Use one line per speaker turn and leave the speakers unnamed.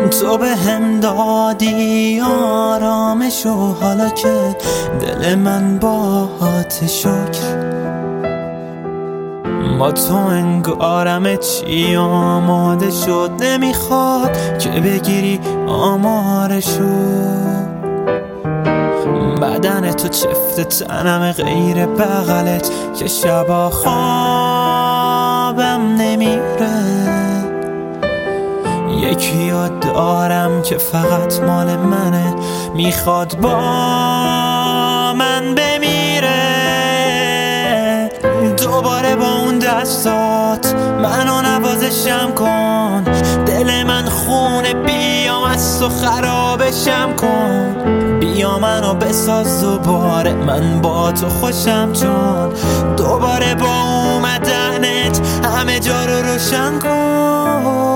تو به هم دادی آرامشو، حالا که دل من باهات شکر. با تو انگارم چی آماده شد، نمیخواد که بگیری آمارشو. بدن تو چفت تنم غیر بغلت که شبا خوابم نمیره. یکی رو دارم که فقط مال منه، میخواد با من بمیره. دوباره با اون دستات منو نوازشم کن، دل من خونه بیام از تو خرابشم کن. بیا منو بساز دوباره، من با تو خوشم، چون دوباره با اومدنت همه جا رو روشن کن.